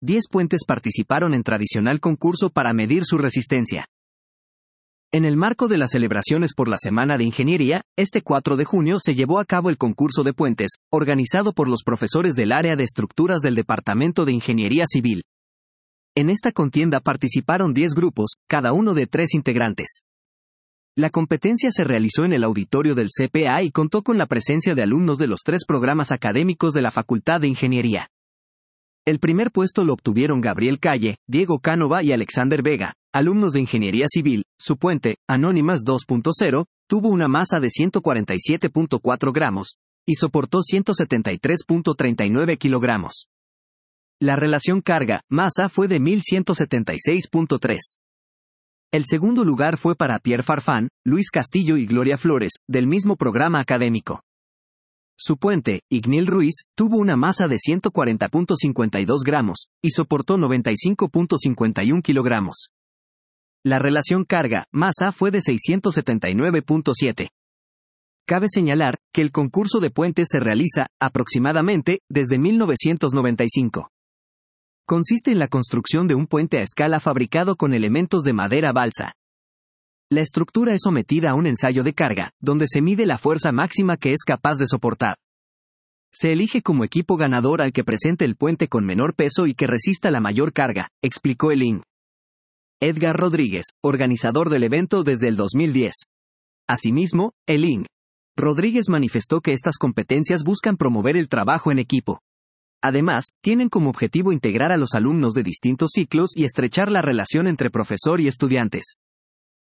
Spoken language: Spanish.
10 puentes participaron en tradicional concurso para medir su resistencia. En el marco de las celebraciones por la Semana de Ingeniería, este 4 de junio se llevó a cabo el concurso de puentes, organizado por los profesores del área de estructuras del Departamento de Ingeniería Civil. En esta contienda participaron 10 grupos, cada uno de 3 integrantes. La competencia se realizó en el auditorio del CPA y contó con la presencia de alumnos de los 3 programas académicos de la Facultad de Ingeniería. El primer puesto lo obtuvieron Gabriel Calle, Diego Cánova y Alexander Vega, alumnos de Ingeniería Civil. Su puente, Anónimas 2.0, tuvo una masa de 147.4 gramos y soportó 173.39 kilogramos. La relación carga-masa fue de 1176.3. El segundo lugar fue para Pierre Farfán, Luis Castillo y Gloria Flores, del mismo programa académico. Su puente, Ignil Ruiz, tuvo una masa de 140.52 gramos y soportó 95.51 kilogramos. La relación carga-masa fue de 679.7. Cabe señalar que el concurso de puentes se realiza, aproximadamente, desde 1995. Consiste en la construcción de un puente a escala fabricado con elementos de madera balsa. La estructura es sometida a un ensayo de carga, donde se mide la fuerza máxima que es capaz de soportar. Se elige como equipo ganador al que presente el puente con menor peso y que resista la mayor carga, explicó el Ing. Edgar Rodríguez, organizador del evento desde el 2010. Asimismo, el Ing. Rodríguez manifestó que estas competencias buscan promover el trabajo en equipo. Además, tienen como objetivo integrar a los alumnos de distintos ciclos y estrechar la relación entre profesor y estudiantes.